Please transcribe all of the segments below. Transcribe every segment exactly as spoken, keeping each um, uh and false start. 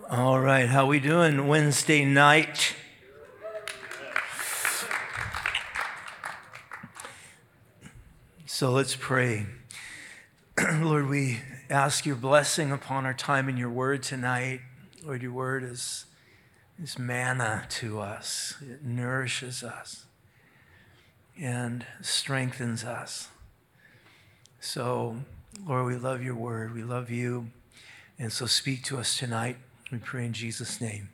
All right, how we doing Wednesday night? So let's pray. Lord, we ask your blessing upon our time in your word tonight. Lord, your word is, is manna to us. It nourishes us and strengthens us. So, Lord, we love your word. We love you. And so speak to us tonight. We pray in Jesus' name.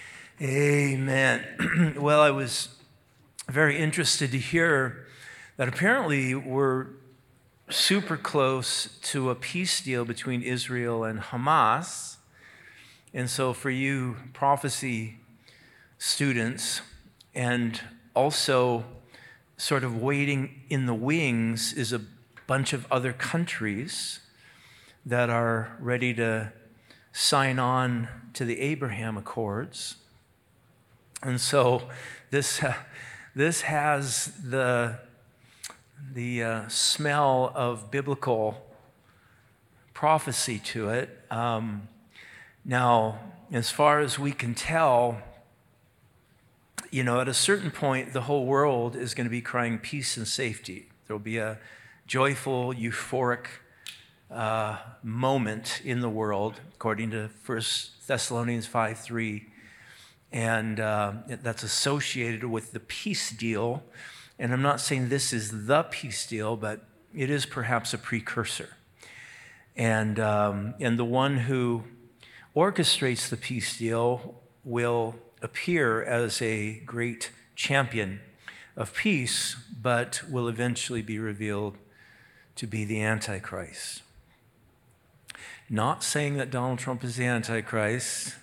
Amen. Well, I was very interested to hear that apparently we're super close to a peace deal between Israel and Hamas. And so for you prophecy students and also sort of waiting in the wings is a bunch of other countries that are ready to sign on to the Abraham Accords. And so this, uh, this has the, the uh, smell of biblical prophecy to it. Um, now, as far as we can tell, you know, at a certain point, the whole world is going to be crying peace and safety. There will be a joyful, euphoric Uh, moment in the world, according to First Thessalonians five three, and uh, that's associated with the peace deal. And I'm not saying this is the peace deal, but it is perhaps a precursor. And, um, and the one who orchestrates the peace deal will appear as a great champion of peace, but will eventually be revealed to be the Antichrist. Not saying that Donald Trump is the Antichrist.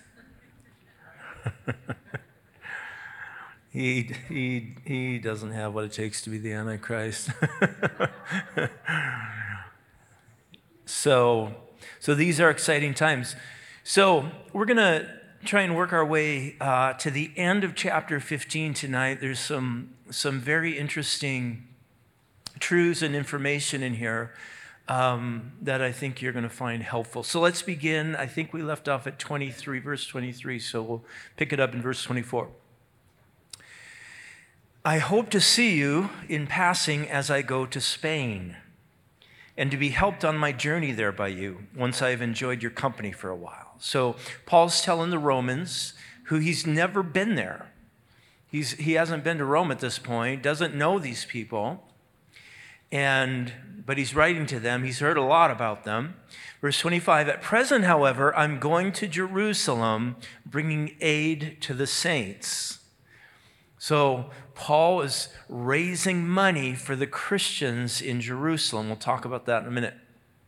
he, he, he doesn't have what it takes to be the Antichrist. so, so these are exciting times. So we're going to try and work our way uh, to the end of chapter fifteen tonight. There's some, some very interesting truths and information in here Um, that I think you're going to find helpful. So let's begin. I think we left off at twenty-three, verse twenty-three, so we'll pick it up in verse twenty-four. I hope to see you in passing as I go to Spain, and to be helped on my journey there by you, once I have enjoyed your company for a while. So Paul's telling the Romans, who he's never been there. He's, he hasn't been to Rome at this point, doesn't know these people, and but he's writing to them. He's heard a lot about them. Verse twenty-five, at present, however, I'm going to Jerusalem, bringing aid to the saints. So Paul is raising money for the Christians in Jerusalem. We'll talk about that in a minute.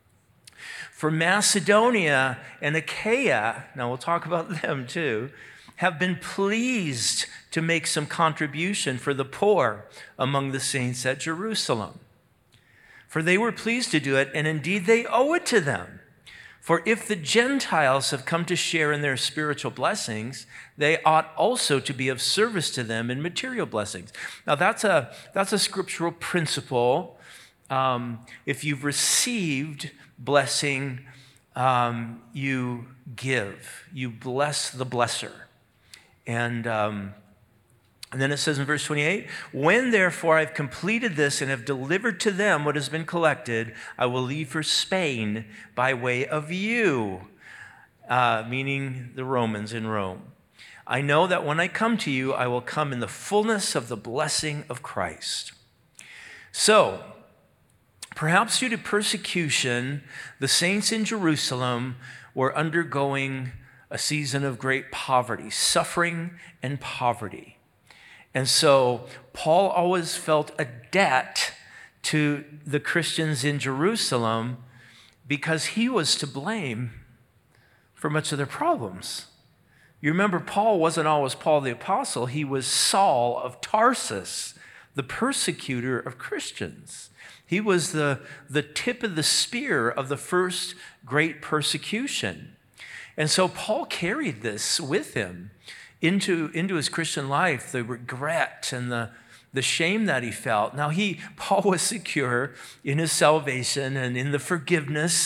For Macedonia and Achaia, now we'll talk about them too, have been pleased to make some contribution for the poor among the saints at Jerusalem. For they were pleased to do it, and indeed they owe it to them. For if the Gentiles have come to share in their spiritual blessings, they ought also to be of service to them in material blessings. Now that's a, that's a scriptural principle. Um, if you've received blessing, um, you give. You bless the blesser. And... Um, And then it says in verse twenty-eight, when therefore I've completed this and have delivered to them what has been collected, I will leave for Spain by way of you, uh, meaning the Romans in Rome. I know that when I come to you, I will come in the fullness of the blessing of Christ. So, perhaps due to persecution, the saints in Jerusalem were undergoing a season of great poverty, suffering and poverty. And so Paul always felt a debt to the Christians in Jerusalem because he was to blame for much of their problems. You remember, Paul wasn't always Paul the Apostle. He was Saul of Tarsus, the persecutor of Christians. He was the, the tip of the spear of the first great persecution. And so Paul carried this with him into, into his Christian life, the regret and the, the shame that he felt. Now, he, Paul was secure in his salvation and in the forgiveness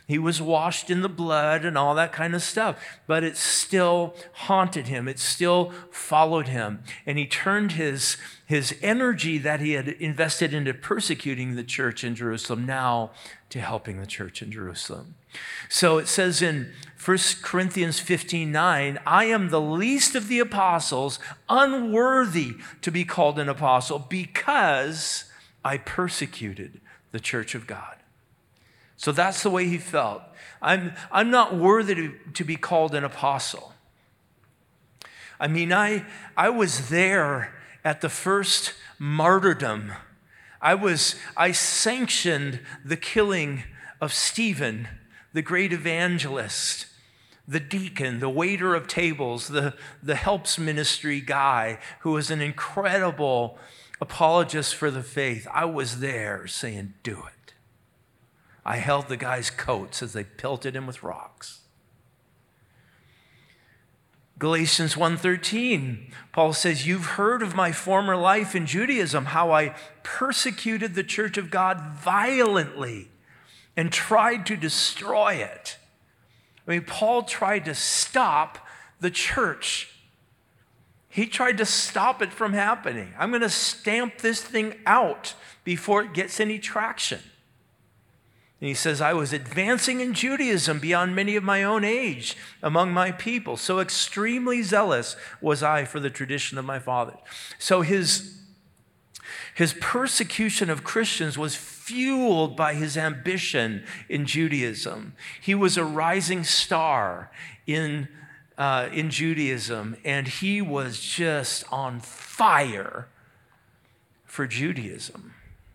He was washed in the blood and all that kind of stuff, but it still haunted him. It still followed him. And he turned his, his energy that he had invested into persecuting the church in Jerusalem now to helping the church in Jerusalem. So it says in First Corinthians fifteen nine, I am the least of the apostles, unworthy to be called an apostle because I persecuted the church of God. So that's the way he felt. I'm, I'm not worthy to, to be called an apostle. I mean, I, I was there at the first martyrdom. I was, I sanctioned the killing of Stephen, the great evangelist, the deacon, the waiter of tables, the, the helps ministry guy who was an incredible apologist for the faith. I was there saying, do it. I held the guy's coats as they pelted him with rocks. Galatians one thirteen, Paul says, you've heard of my former life in Judaism, how I persecuted the church of God violently and tried to destroy it. I mean, Paul tried to stop the church. He tried to stop it from happening. I'm going to stamp this thing out before it gets any traction. And he says, I was advancing in Judaism beyond many of my own age among my people. So extremely zealous was I for the tradition of my fathers. So his, his persecution of Christians was fueled by his ambition in Judaism. He was a rising star in, uh, in Judaism, and he was just on fire for Judaism,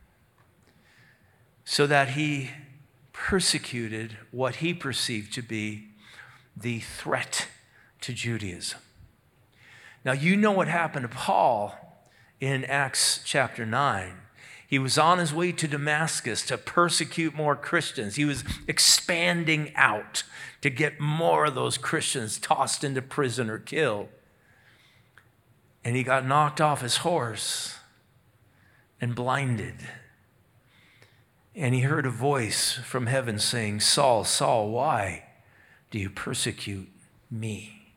so that he persecuted what he perceived to be the threat to Judaism. Now, you know what happened to Paul in Acts chapter nine. He was on his way to Damascus to persecute more Christians. He was expanding out to get more of those Christians tossed into prison or killed. And he got knocked off his horse and blinded. And he heard a voice from heaven saying, Saul, Saul, why do you persecute me?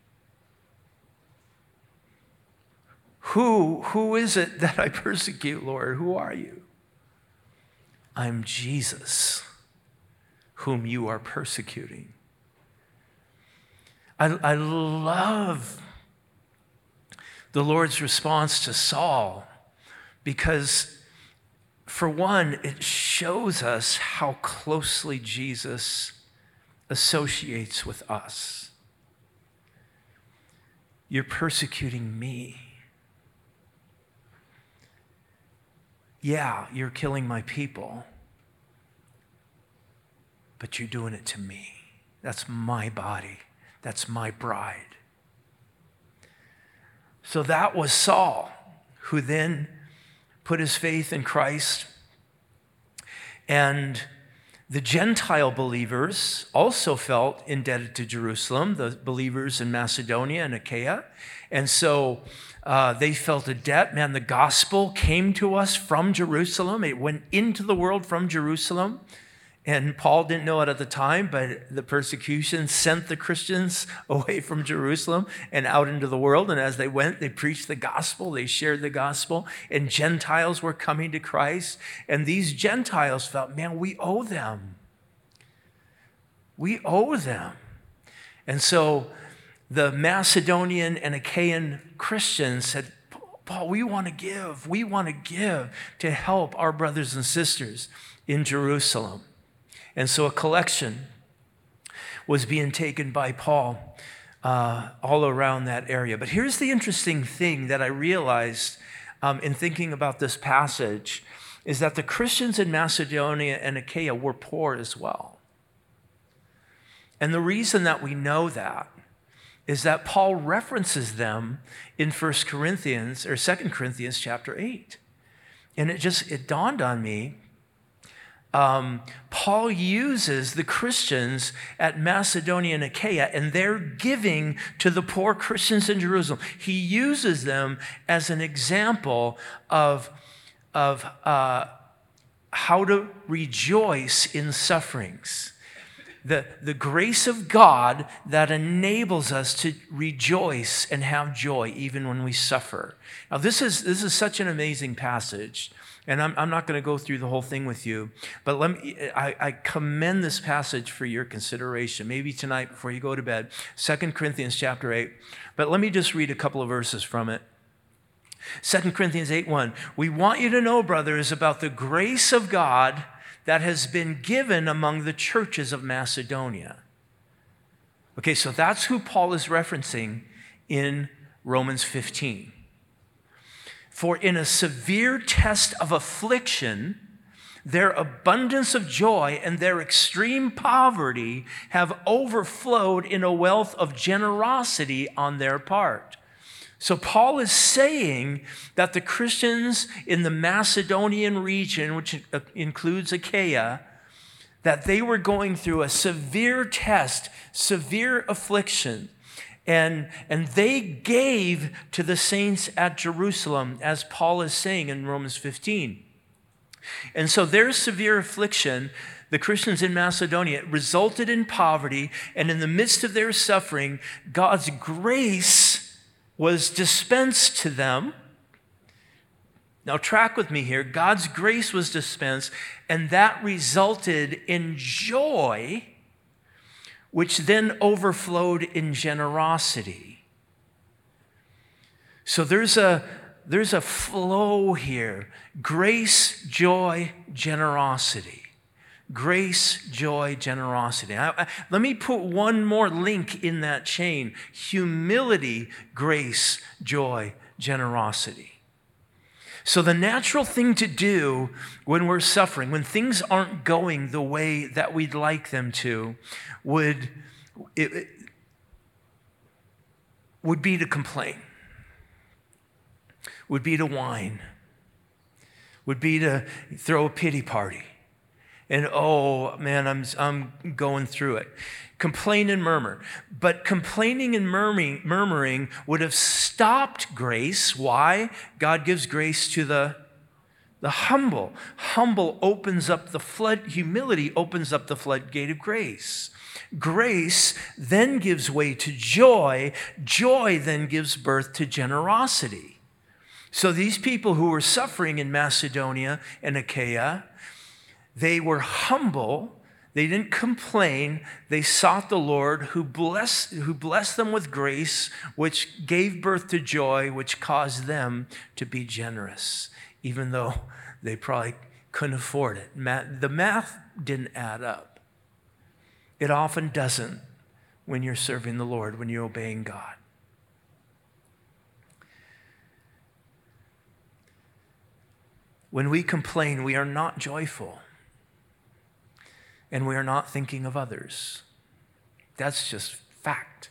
Who, who is it that I persecute, Lord? Who are you? I'm Jesus, whom you are persecuting. I, I love the Lord's response to Saul because, for one, it shows us how closely Jesus associates with us. You're persecuting me. Yeah, you're killing my people, but you're doing it to me. That's my body. That's my bride. So that was Saul, who then put his faith in Christ. And the Gentile believers also felt indebted to Jerusalem, the believers in Macedonia and Achaia. And so uh, they felt a debt. Man, the gospel came to us from Jerusalem. It went into the world from Jerusalem. And Paul didn't know it at the time, but the persecution sent the Christians away from Jerusalem and out into the world. And as they went, they preached the gospel, they shared the gospel, and Gentiles were coming to Christ. And these Gentiles felt, man, we owe them. We owe them. And so the Macedonian and Achaean Christians said, Paul, we want to give. We want to give to help our brothers and sisters in Jerusalem. And so a collection was being taken by Paul uh, all around that area. But here's the interesting thing that I realized um, in thinking about this passage is that the Christians in Macedonia and Achaia were poor as well. And the reason that we know that is that Paul references them in First Corinthians or Second Corinthians chapter eight. And it just, it dawned on me, Um, Paul uses the Christians at Macedonia and Achaia and their giving to the poor Christians in Jerusalem. He uses them as an example of, of uh, how to rejoice in sufferings. the, the grace of God that enables us to rejoice and have joy even when we suffer. Now, this is, this is such an amazing passage. And I'm, I'm not going to go through the whole thing with you, but let me, I, I commend this passage for your consideration. Maybe tonight before you go to bed, Second Corinthians chapter eight. But let me just read a couple of verses from it. Second Corinthians eight one. We want you to know, brothers, about the grace of God that has been given among the churches of Macedonia. Okay, so that's who Paul is referencing in Romans fifteen. For in a severe test of affliction, their abundance of joy and their extreme poverty have overflowed in a wealth of generosity on their part. So Paul is saying that the Christians in the Macedonian region, which includes Achaia, that they were going through a severe test, severe affliction. And, and they gave to the saints at Jerusalem, as Paul is saying in Romans fifteen. And so their severe affliction, the Christians in Macedonia, resulted in poverty, and in the midst of their suffering, God's grace was dispensed to them. Now track with me here. God's grace was dispensed, and that resulted in joy, which then overflowed in generosity. So there's a, there's a flow here. Grace, joy, generosity. Grace, joy, generosity. I, I, let me put one more link in that chain. Humility, grace, joy, generosity. So the natural thing to do when we're suffering, when things aren't going the way that we'd like them to, would, it, it, would be to complain, would be to whine, would be to throw a pity party. And, oh, man, I'm, I'm going through it. Complain and murmur. But complaining and murmuring, murmuring would have stopped grace. Why? God gives grace to the, the humble. Humble opens up the flood, humility opens up the floodgate of grace. Grace then gives way to joy. Joy then gives birth to generosity. So these people who were suffering in Macedonia and Achaia, they were humble. They didn't complain. They sought the Lord who blessed, who blessed them with grace, which gave birth to joy, which caused them to be generous, even though they probably couldn't afford it. The math didn't add up. It often doesn't when you're serving the Lord, when you're obeying God. When we complain, we are not joyful. And we are not thinking of others. That's just fact.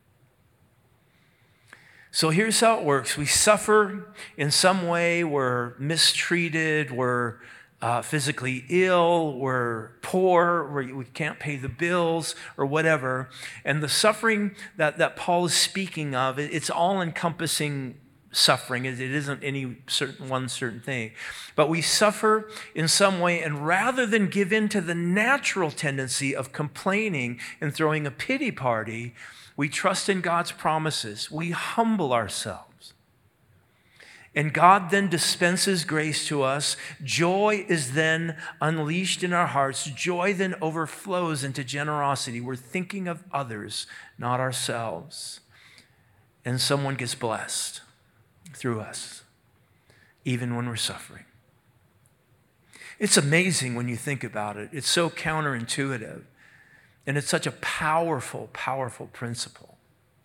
So here's how it works. We suffer in some way. We're mistreated. We're uh, physically ill. We're poor. We're, we can't pay the bills or whatever. And the suffering that, that Paul is speaking of, it's all-encompassing suffering. It isn't any certain one certain thing. But we suffer in some way, and rather than give in to the natural tendency of complaining and throwing a pity party, we trust in God's promises. We humble ourselves. And God then dispenses grace to us. Joy is then unleashed in our hearts. Joy then overflows into generosity. We're thinking of others, not ourselves. And someone gets blessed through us, even when we're suffering. It's amazing when you think about it. It's so counterintuitive, and it's such a powerful, powerful principle.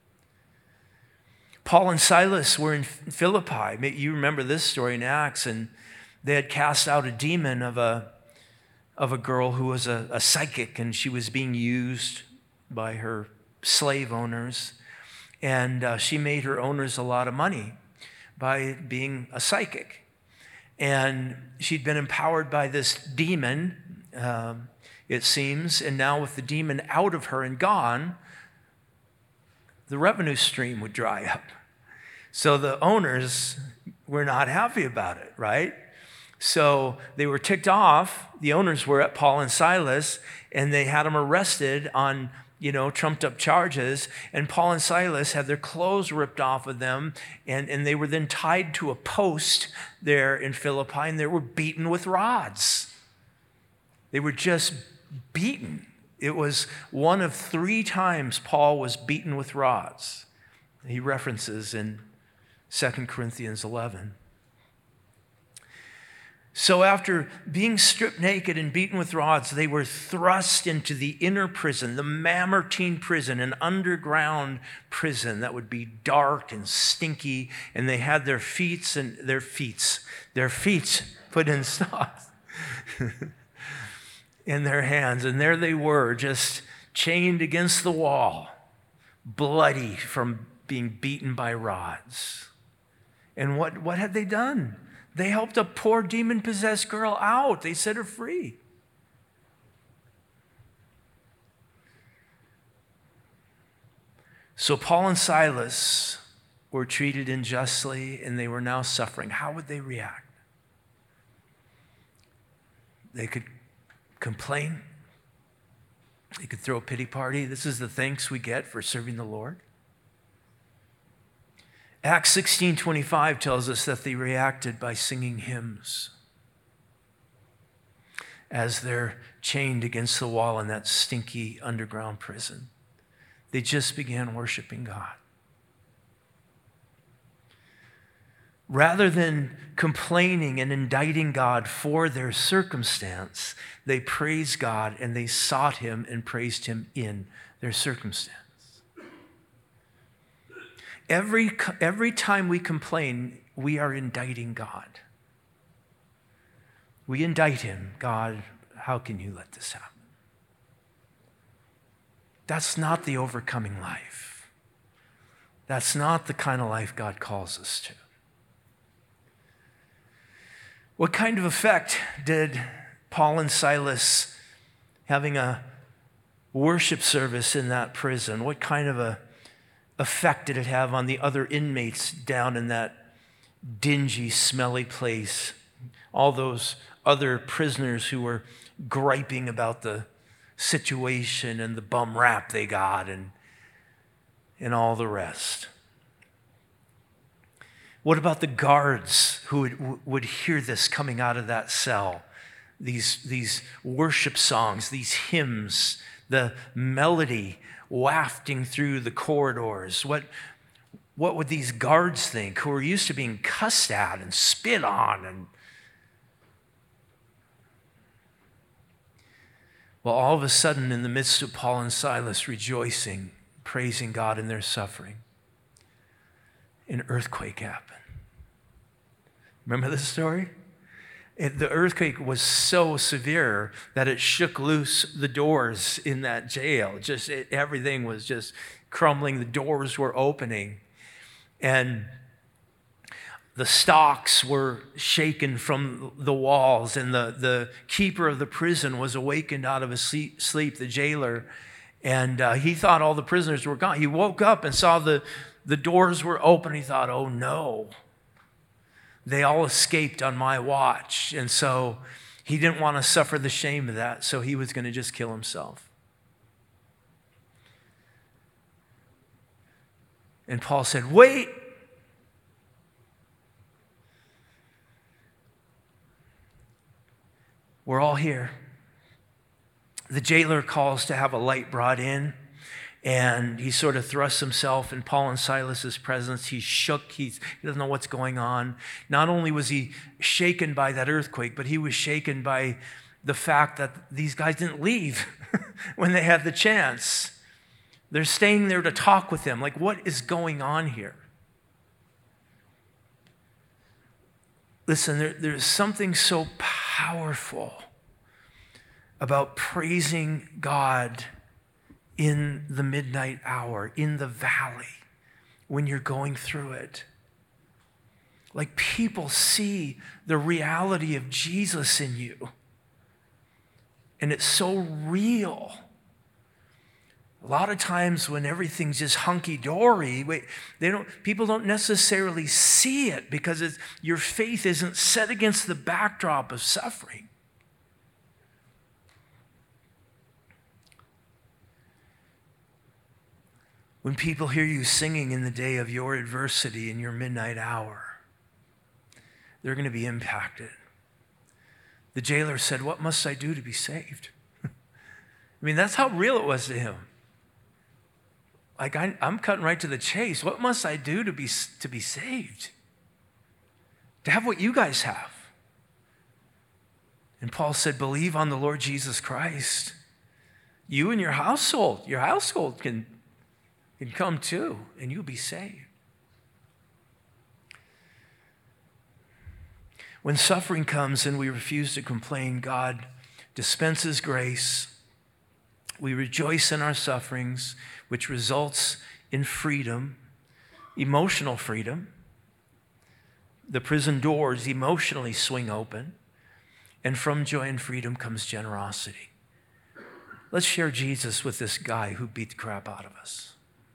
Paul and Silas were in Philippi. You remember this story in Acts, and they had cast out a demon of a, of a girl who was a, a psychic, and she was being used by her slave owners, and uh, she made her owners a lot of money by being a psychic. And she'd been empowered by this demon, um, it seems, and now with the demon out of her and gone, the revenue stream would dry up. So the owners were not happy about it, right? So they were ticked off. The owners were at Paul and Silas, and they had them arrested on, you know, trumped up charges. And Paul and Silas had their clothes ripped off of them, and, and they were then tied to a post there in Philippi, and they were beaten with rods. They were just beaten. It was one of three times Paul was beaten with rods. He references in Second Corinthians eleven. So after being stripped naked and beaten with rods, they were thrust into the inner prison, the Mamertine prison, an underground prison that would be dark and stinky, and they had their feet and their feet, their feet put in stocks in their hands, and there they were, just chained against the wall, bloody from being beaten by rods. And what, what had they done? They helped a poor demon-possessed girl out. They set her free. So Paul and Silas were treated unjustly, and they were now suffering. How would they react? They could complain. They could throw a pity party. This is the thanks we get for serving the Lord. Acts sixteen twenty-five tells us that they reacted by singing hymns as they're chained against the wall in that stinky underground prison. They just began worshiping God. Rather than complaining and indicting God for their circumstance, they praised God and they sought him and praised him in their circumstance. Every, every time we complain, we are indicting God. We indict him. God, how can you let this happen? That's not the overcoming life. That's not the kind of life God calls us to. What kind of effect did Paul and Silas having a worship service in that prison, what kind of a effect did it have on the other inmates down in that dingy, smelly place? All those other prisoners who were griping about the situation and the bum rap they got and, and all the rest. What about the guards who would, would hear this coming out of that cell? These, these worship songs, these hymns, the melody wafting through the corridors. What, what would these guards think who were used to being cussed at and spit on? And well, all of a sudden, in the midst of Paul and Silas rejoicing, praising God in their suffering, an earthquake happened. Remember this story? It, the earthquake was so severe that it shook loose the doors in that jail. Just it, everything was just crumbling. The doors were opening, and the stocks were shaken from the walls. And the, the keeper of the prison was awakened out of his sleep, the jailer, and uh, he thought all the prisoners were gone. He woke up and saw the the doors were open. He thought, "Oh no." They all escaped on my watch. And so he didn't want to suffer the shame of that, so he was going to just kill himself. And Paul said, "Wait." We're all here. The jailer calls to have a light brought in. And he sort of thrusts himself in Paul and Silas's presence. He's shook. He's, he doesn't know what's going on. Not only was he shaken by that earthquake, but he was shaken by the fact that these guys didn't leave when they had the chance. They're staying there to talk with him. Like, what is going on here? Listen, there, there's something so powerful about praising God in the midnight hour, in the valley, when you're going through it. Like, people see the reality of Jesus in you. And it's so real. A lot of times when everything's just hunky-dory, wait, they don't, people don't necessarily see it because it's, your faith isn't set against the backdrop of suffering. When people hear you singing in the day of your adversity in your midnight hour, they're going to be impacted. The jailer said, "What must I do to be saved?" I mean, that's how real it was to him. Like, I, I'm cutting right to the chase. What must I do to be, to be saved? To have what you guys have. And Paul said, believe on the Lord Jesus Christ. You and your household, your household can, can come too, and you'll be saved. When suffering comes and we refuse to complain, God dispenses grace. We rejoice in our sufferings, which results in freedom, emotional freedom. The prison doors emotionally swing open, and from joy and freedom comes generosity. Let's share Jesus with this guy who beat the crap out of us.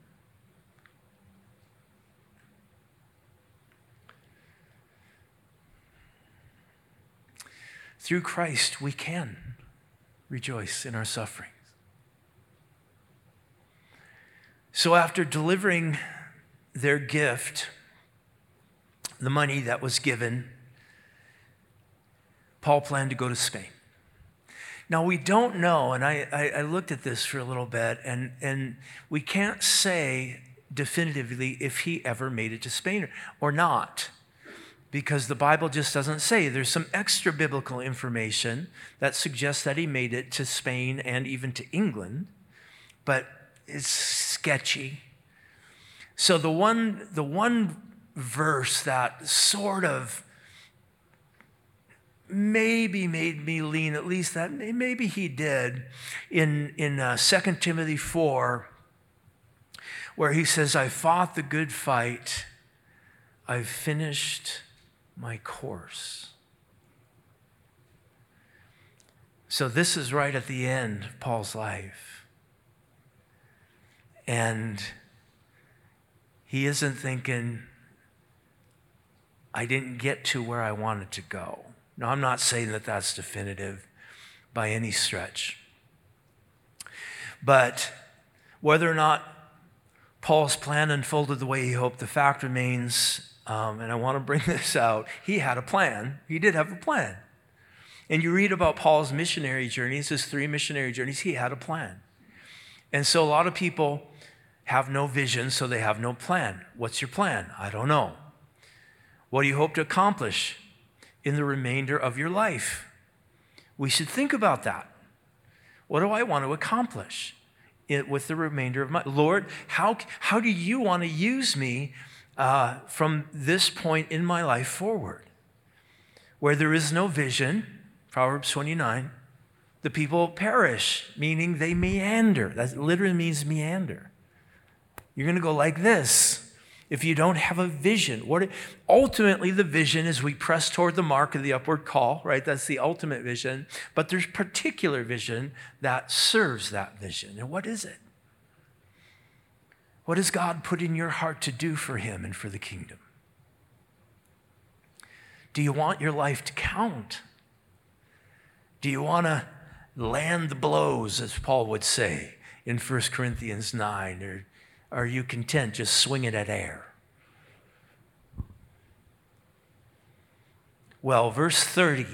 Through Christ, we can rejoice in our sufferings. So after delivering their gift, the money that was given, Paul planned to go to Spain. Now, we don't know, and I, I, I looked at this for a little bit, and, and we can't say definitively if he ever made it to Spain or not, because the Bible just doesn't say. There's some extra biblical information that suggests that he made it to Spain and even to England, but it's sketchy. So the one, the one verse that sort of maybe made me lean, at least that maybe he did, in, in uh, Second Timothy four, where he says, I fought the good fight, I've finished my course. So this is right at the end of Paul's life. And he isn't thinking, I didn't get to where I wanted to go. Now, I'm not saying that that's definitive by any stretch. But whether or not Paul's plan unfolded the way he hoped, the fact remains, um, and I want to bring this out, he had a plan. He did have a plan. And you read about Paul's missionary journeys, his three missionary journeys, he had a plan. And so a lot of people have no vision, so they have no plan. What's your plan? I don't know. What do you hope to accomplish in the remainder of your life? We should think about that. What do I want to accomplish in, with the remainder of my Lord, how, how do you want to use me uh, from this point in my life forward? Where there is no vision, Proverbs twenty-nine, the people perish, meaning they meander. That literally means meander. You're going to go like this if you don't have a vision. What ultimately the vision is we press toward the mark of the upward call, right? That's the ultimate vision. But there's particular vision that serves that vision. And what is it? What has God put in your heart to do for him and for the kingdom? Do you want your life to count? Do you want to land the blows, as Paul would say in First Corinthians nine, or are you content just swinging at air? Well, verse thirty.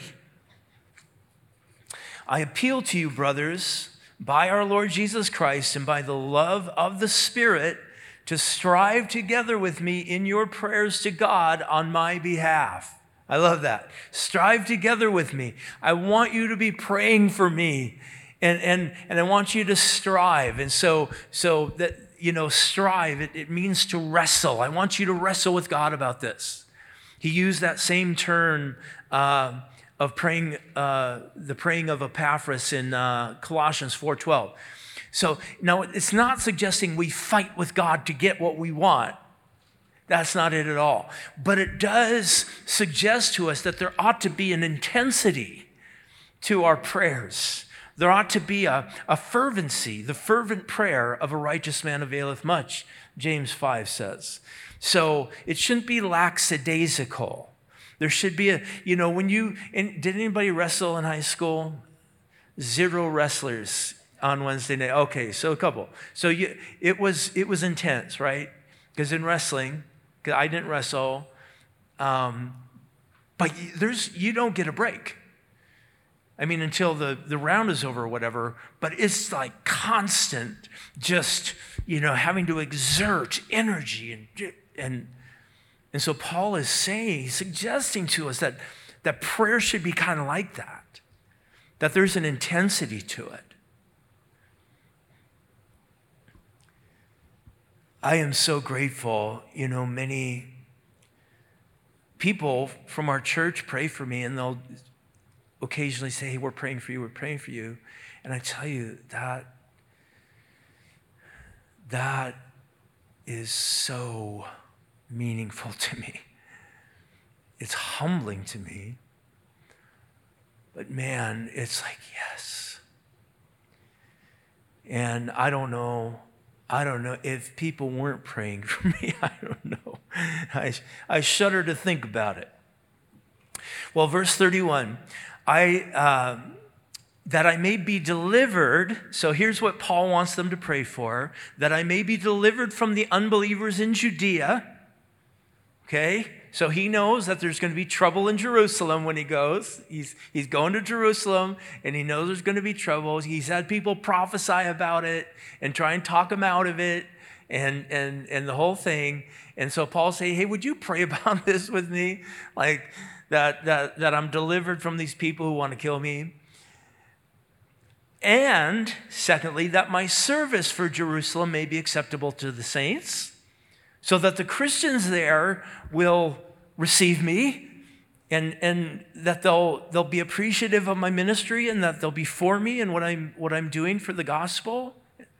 I appeal to you, brothers, by our Lord Jesus Christ and by the love of the Spirit, to strive together with me in your prayers to God on my behalf. I love that. Strive together with me. I want you to be praying for me, and and and I want you to strive. And so so that, you know, strive, it, it means to wrestle. I want you to wrestle with God about this. He used that same term uh, of praying, uh, the praying of Epaphras in uh, Colossians four twelve. So now it's not suggesting we fight with God to get what we want. That's not it at all. But it does suggest to us that there ought to be an intensity to our prayers. There ought to be a, a fervency. The fervent prayer of a righteous man availeth much, James five says. So it shouldn't be lackadaisical. There should be a, you know, when you, and did anybody wrestle in high school? Zero wrestlers on Wednesday night. Okay, so a couple. So you, it was it was intense, right? Because in wrestling, because I didn't wrestle, um, but there's you don't get a break. I mean, until the, the round is over or whatever, but it's like constant, just, you know, having to exert energy. And, and, and so Paul is saying, suggesting to us that, that prayer should be kind of like that, that there's an intensity to it. I am so grateful, you know, many people from our church pray for me, and they'll occasionally say, hey, we're praying for you, we're praying for you. And I tell you, that, that is so meaningful to me. It's humbling to me. But man, it's like, yes. And I don't know, I don't know if people weren't praying for me, I don't know. I, I shudder to think about it. Well, verse thirty-one, I, uh, that I may be delivered, so here's what Paul wants them to pray for, that I may be delivered from the unbelievers in Judea, okay? So he knows that there's going to be trouble in Jerusalem when he goes. He's, he's going to Jerusalem, and he knows there's going to be trouble. He's had people prophesy about it and try and talk him out of it and, and, and the whole thing. And so Paul say, hey, would you pray about this with me? Like, that, that, that I'm delivered from these people who want to kill me. And secondly, that my service for Jerusalem may be acceptable to the saints, so that the Christians there will receive me, and, and that they'll, they'll be appreciative of my ministry, and that they'll be for me and what I'm, what I'm doing for the gospel.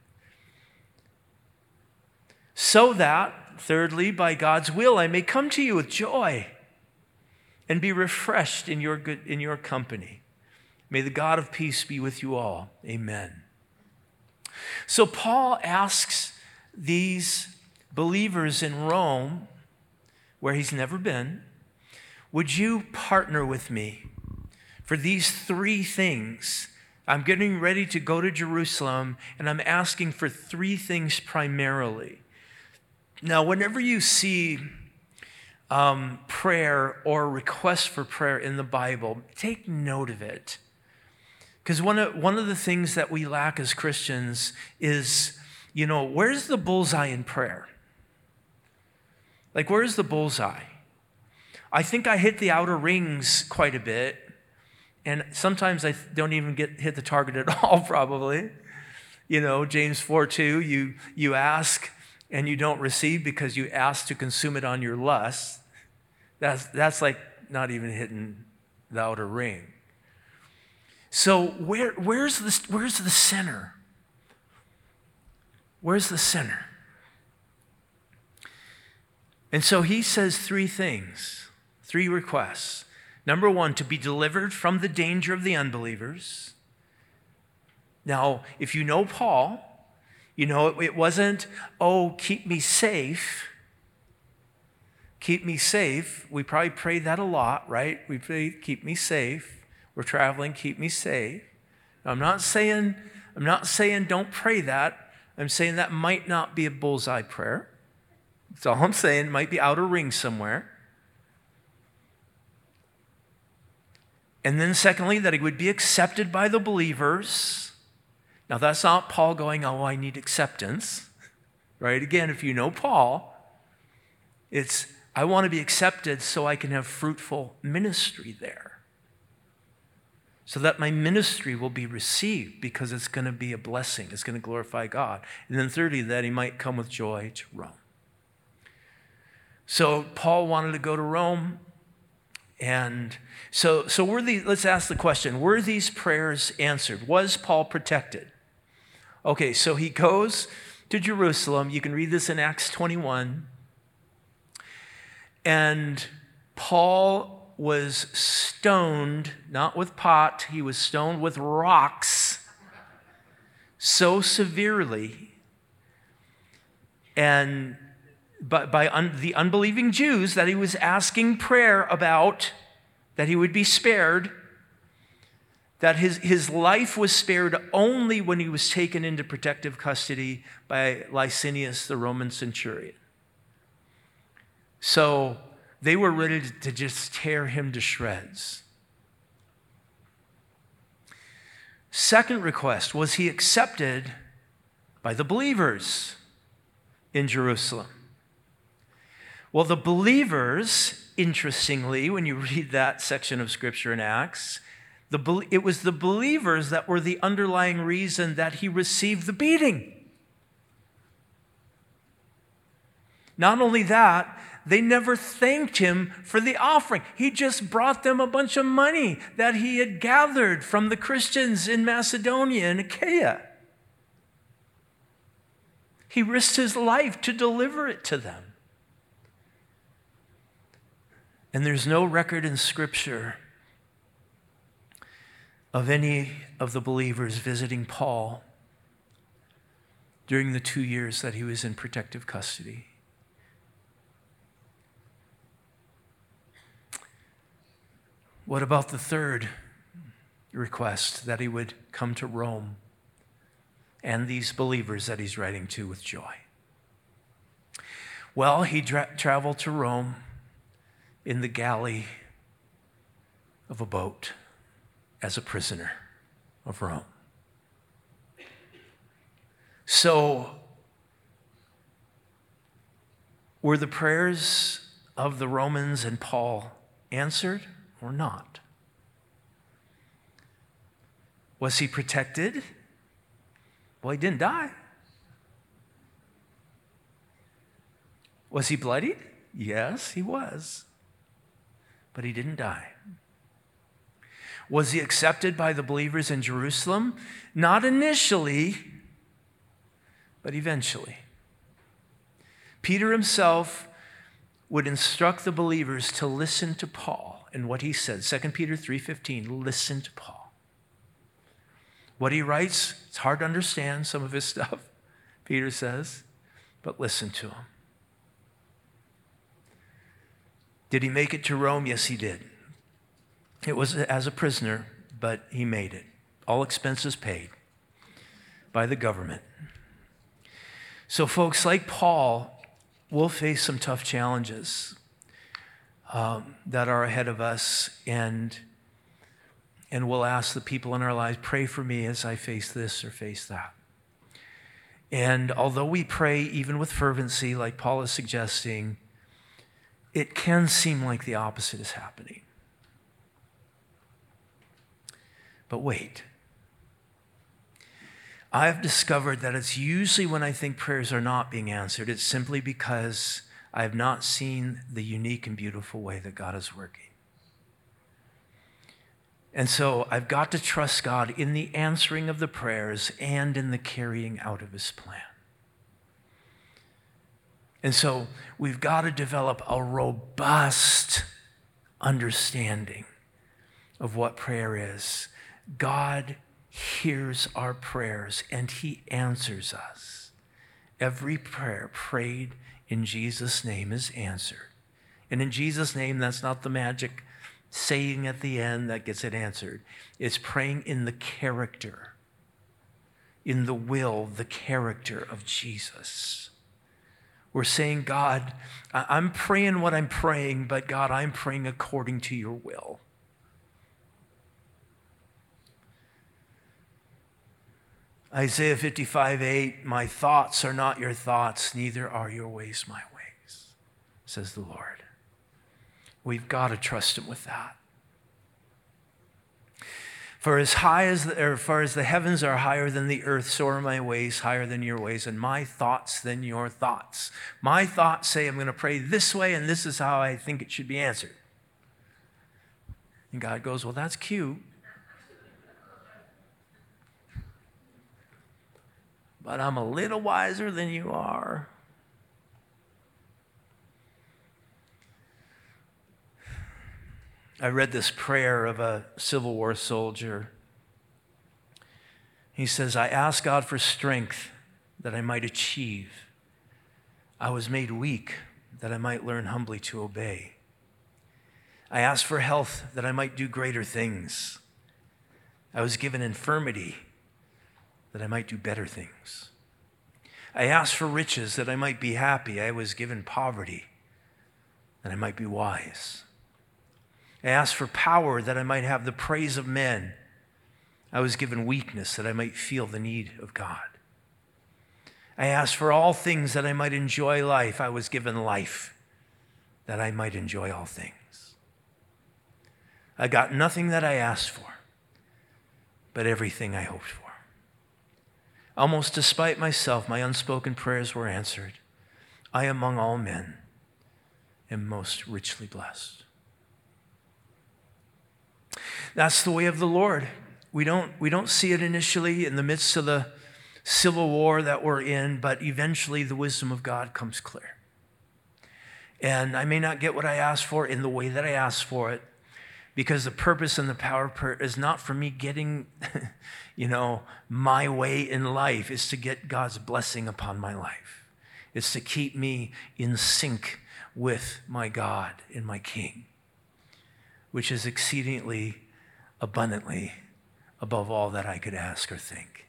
So that, thirdly, by God's will, I may come to you with joy and be refreshed in your good, in your company. May the God of peace be with you all. Amen. So Paul asks these believers in Rome, where he's never been, would you partner with me for these three things? I'm getting ready to go to Jerusalem, and I'm asking for three things primarily. Now, whenever you see Um, prayer or request for prayer in the Bible, take note of it. Because one of, one of the things that we lack as Christians is, you know, where's the bullseye in prayer? Like, where's the bullseye? I think I hit the outer rings quite a bit, and sometimes I don't even get hit the target at all, probably. You know, James four two, you, you ask and you don't receive because you ask to consume it on your lust. That's, that's like not even hitting the outer ring. So where, where's, the, where's the center? Where's the center? And so he says three things, three requests. Number one, to be delivered from the danger of the unbelievers. Now, if you know Paul, you know it, it wasn't, oh, keep me safe. Keep me safe. We probably pray that a lot, right? We pray, keep me safe. We're traveling, keep me safe. Now, I'm not saying, I'm not saying don't pray that. I'm saying that might not be a bullseye prayer. That's all I'm saying. It might be outer ring somewhere. And then secondly, that he would be accepted by the believers. Now, that's not Paul going, oh, I need acceptance, right? Again, if you know Paul, it's, I want to be accepted so I can have fruitful ministry there, so that my ministry will be received because it's going to be a blessing. It's going to glorify God. And then thirdly, that he might come with joy to Rome. So Paul wanted to go to Rome. And so, so were these, let's ask the question, were these prayers answered? Was Paul protected? Okay, so he goes to Jerusalem. You can read this in Acts twenty-one. And Paul was stoned, not with pot, he was stoned with rocks so severely and by, by un, the unbelieving Jews that he was asking prayer about, that he would be spared, that his, his life was spared only when he was taken into protective custody by Licinius, the Roman centurion. So they were ready to just tear him to shreds. Second request, was he accepted by the believers in Jerusalem? Well, the believers, interestingly, when you read that section of Scripture in Acts, the, it was the believers that were the underlying reason that he received the beating. Not only that, they never thanked him for the offering. He just brought them a bunch of money that he had gathered from the Christians in Macedonia and Achaia. He risked his life to deliver it to them. And there's no record in Scripture of any of the believers visiting Paul during the two years that he was in protective custody. What about the third request, that he would come to Rome and these believers that he's writing to with joy? Well, he tra- traveled to Rome in the galley of a boat as a prisoner of Rome. So, were the prayers of the Romans and Paul answered or not? Was he protected? Well, he didn't die. Was he bloodied? Yes, he was. But he didn't die. Was he accepted by the believers in Jerusalem? Not initially, but eventually. Peter himself would instruct the believers to listen to Paul and what he said. Second Peter three fifteen, listen to Paul. What he writes, it's hard to understand some of his stuff, Peter says, but listen to him. Did he make it to Rome? Yes, he did. It was as a prisoner, but he made it. All expenses paid by the government. So folks, like Paul, we'll face some tough challenges um, that are ahead of us, and, and we'll ask the people in our lives, pray for me as I face this or face that. And although we pray even with fervency, like Paul is suggesting, it can seem like the opposite is happening. But wait. I've discovered that it's usually when I think prayers are not being answered, it's simply because I have not seen the unique and beautiful way that God is working. And so I've got to trust God in the answering of the prayers and in the carrying out of his plan. And so we've got to develop a robust understanding of what prayer is. God hears our prayers and he answers us. Every prayer prayed in Jesus' name is answered. And in Jesus' name, that's not the magic saying at the end that gets it answered. It's praying in the character, in the will, the character of Jesus. We're saying, God, I'm praying what I'm praying, but God, I'm praying according to your will. Isaiah fifty-five eight, my thoughts are not your thoughts, neither are your ways my ways, says the Lord. We've got to trust him with that. For as high as the, or far as the heavens are higher than the earth, so are my ways higher than your ways, and my thoughts than your thoughts. My thoughts say I'm going to pray this way, and this is how I think it should be answered. And God goes, well, that's cute. But I'm a little wiser than you are. I read this prayer of a Civil War soldier He says, I asked God for strength that I might achieve. I was made weak that I might learn humbly to obey. I asked for health that I might do greater things. I was given infirmity that I might do better things. I asked for riches that I might be happy. I was given poverty that I might be wise. I asked for power that I might have the praise of men. I was given weakness that I might feel the need of God. I asked for all things that I might enjoy life. I was given life that I might enjoy all things. I got nothing that I asked for, but everything I hoped for. Almost despite myself, my unspoken prayers were answered. I, among all men, am most richly blessed. That's the way of the Lord. We don't, we don't see it initially in the midst of the civil war that we're in, but eventually the wisdom of God comes clear. And I may not get what I asked for in the way that I asked for it, because the purpose and the power of prayer is not for me getting, you know, my way in life. It's to get God's blessing upon my life. It's to keep me in sync with my God and my King, which is exceedingly abundantly above all that I could ask or think.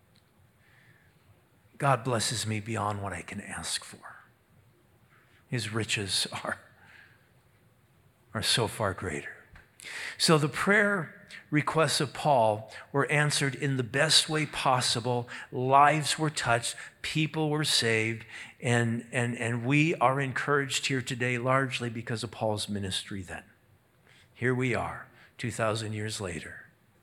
God blesses me beyond what I can ask for. His riches are, are so far greater. So the prayer requests of Paul were answered in the best way possible. Lives were touched, people were saved, and, and, and we are encouraged here today largely because of Paul's ministry then. Here we are, two thousand years later.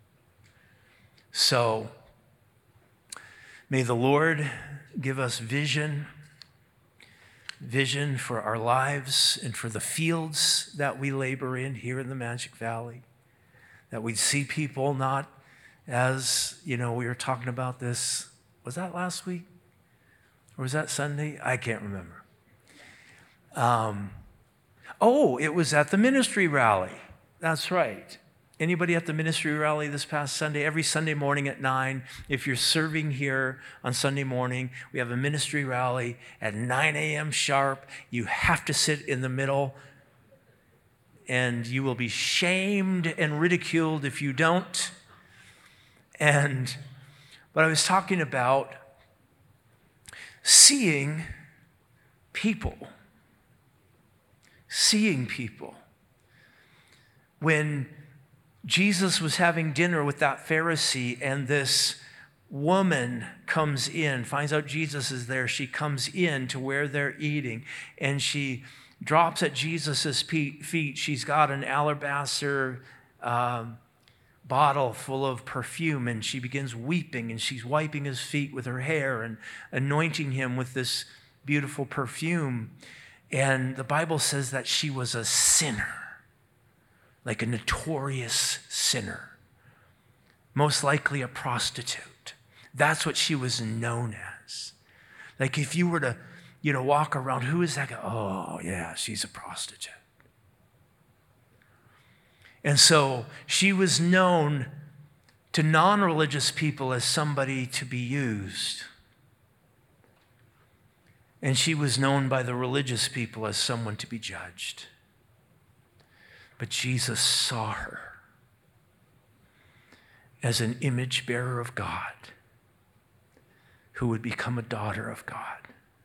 So may the Lord give us vision, vision for our lives and for the fields that we labor in here in the Magic Valley, that we'd see people not as, you know, we were talking about this, was that last week? Or was that Sunday? I can't remember. Um, oh, it was at the ministry rally. That's right. Anybody at the ministry rally this past Sunday? Every Sunday morning at nine, if you're serving here on Sunday morning, we have a ministry rally at nine a.m. sharp. You have to sit in the middle, and you will be shamed and ridiculed if you don't. And but I was talking about seeing people, seeing people. When Jesus was having dinner with that Pharisee, and this woman comes in, finds out Jesus is there. She comes in to where they're eating, and she drops at Jesus' feet. She's got an alabaster um, bottle full of perfume, and she begins weeping, and she's wiping his feet with her hair and anointing him with this beautiful perfume. And the Bible says that she was a sinner, like a notorious sinner, most likely a prostitute. That's what she was known as. Like if you were to, you know, walk around, who is that guy? Oh, yeah, she's a prostitute. And so she was known to non-religious people as somebody to be used. And she was known by the religious people as someone to be judged. But Jesus saw her as an image bearer of God who would become a daughter of God.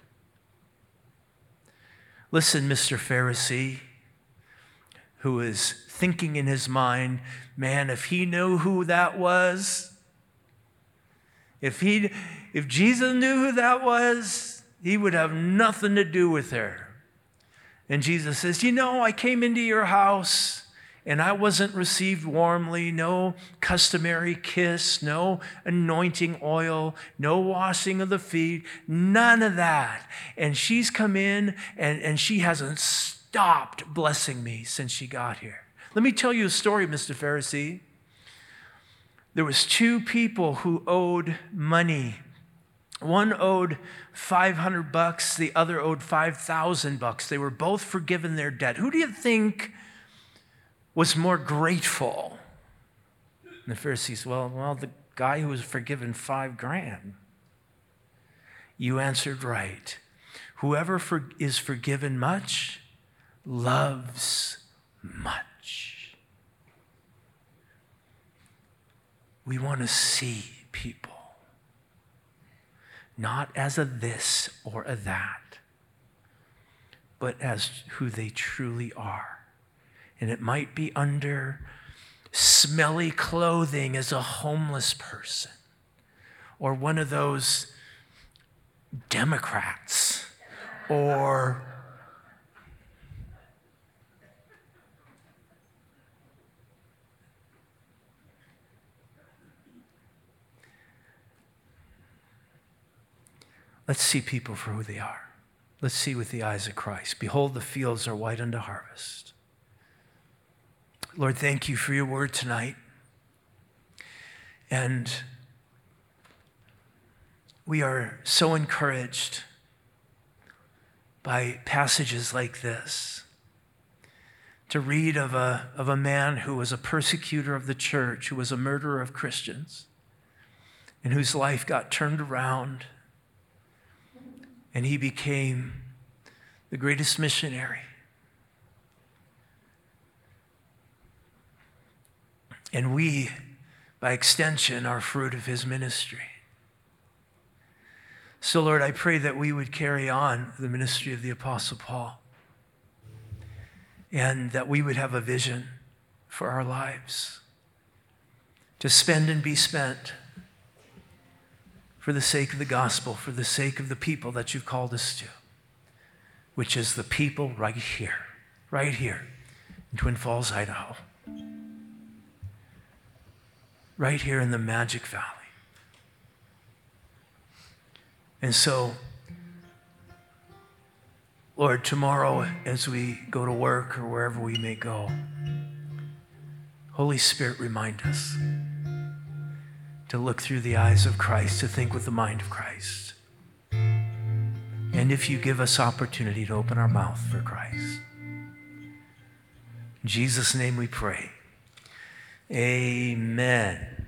Listen, Mister Pharisee, who is thinking in his mind, man, if he knew who that was, if he, if Jesus knew who that was, he would have nothing to do with her. And Jesus says, you know, I came into your house and I wasn't received warmly, no customary kiss, no anointing oil, no washing of the feet, none of that. And she's come in and, and she hasn't stopped blessing me since she got here. Let me tell you a story, Mister Pharisee. There was two people who owed money. One owed five hundred bucks, the other owed five thousand bucks. They were both forgiven their debt. Who do you think was more grateful? And the Pharisees, well, well, the guy who was forgiven five grand. You answered right. Whoever for, is forgiven much loves much. We want to see people not as a this or a that, but as who they truly are. And it might be under smelly clothing as a homeless person, or one of those Democrats, or let's see people for who they are. Let's see with the eyes of Christ. Behold, the fields are white unto harvest. Lord, thank you for your word tonight. And we are so encouraged by passages like this, to read of a, of a man who was a persecutor of the church, who was a murderer of Christians, and whose life got turned around, and he became the greatest missionary. And we, by extension, are fruit of his ministry. So, Lord, I pray that we would carry on the ministry of the Apostle Paul, and that we would have a vision for our lives to spend and be spent for the sake of the gospel, for the sake of the people that you've called us to, which is the people right here, right here in Twin Falls, Idaho, right here in the Magic Valley. And so, Lord, tomorrow as we go to work or wherever we may go, Holy Spirit, remind us to look through the eyes of Christ, to think with the mind of Christ. And if you give us opportunity to open our mouth for Christ. In Jesus' name we pray. Amen.